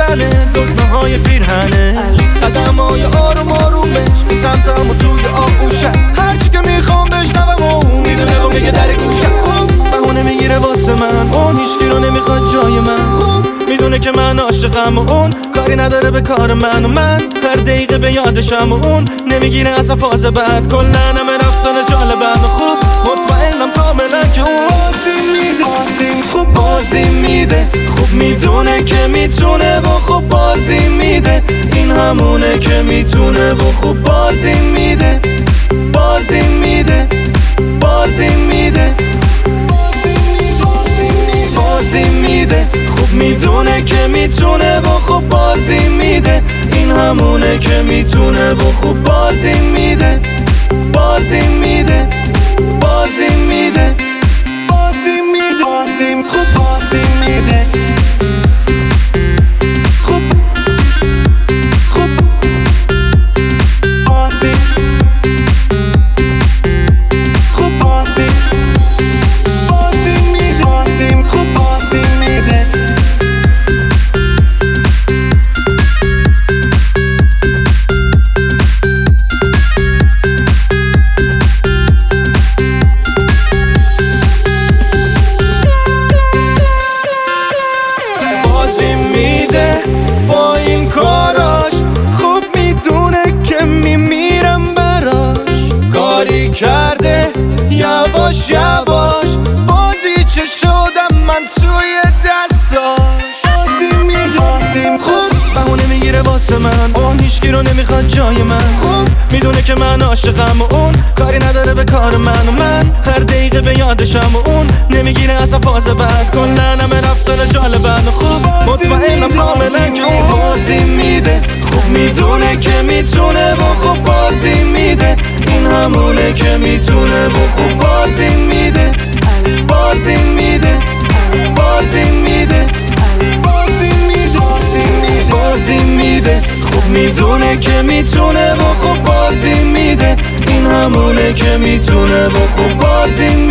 میزنه دکمه های پیرهنش، قدمای آروم آرومش به سمتم و توی آغوشه، هرچی که میخوام بشنوم و اون میدونه و میگه در گوشه. بهونه میگیره واسه من، اون هیچکی رو نمیخواد جای من، میدونه که من عاشقم و اون کاری نداره به کار من، و من هر دقیقه به یادشم و اون نمیگیره اصلا فاز بعد. کلن همه رفتن جالبم و خوب مطمئنم کاملا که اون خوب بازی میده، خوب میدونه که میتونه و خوب بازی میده، این همونه که میتونه و خوب بازی میده، بازی میده، بازی میده، بازی میده، خوب میدونه که میتونه و خوب بازی میده، این همونه که میتونه و خوب بازی میده، بازی میده، بازی میده، بازی میده، بازی خوب بازی میده، خوب خوب بازی، خوب بازی، بازی میده، بازی خوب بازی میده. با این کاراش خوب میدونه که میمیرم براش، کاری کرده یواش یواش بازی چه شدم من توی دستاش، بازی میدازیم خوب بهونه میگیره واسه من، اون هیچکی رو نمیخواد جای من، میدونه که من عاشقم و اون کاری نداره به کار من، و من هر دقیقه به یادشم و اون نمیگیره اصلا فاز بعد. کلن همه رفتن جالبن و خوب مطمئنم کاملا که اون بازی میده، خوب میدونه که میتونه و خوب بازی میده، این همونه که میتونه و خوب بازی میده، بازی میده، بازی میده، بازی میده، بازی میده، خوب میدونه که میتونه و خوب بازی میده، این همونه که میتونه و خوب بازی میده.